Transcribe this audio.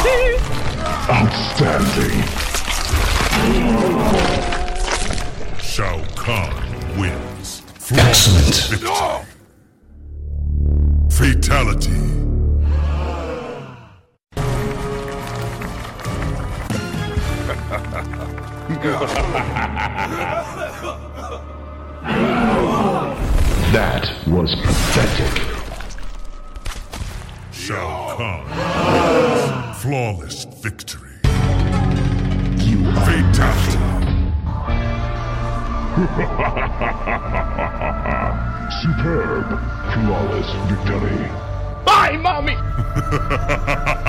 Outstanding. Shao Kahn wins. Excellent. Victory. Fatality. That was pathetic. Shao Kahn wins. Flawless victory. You are Fatality. superb. Flawless victory. Bye, mommy!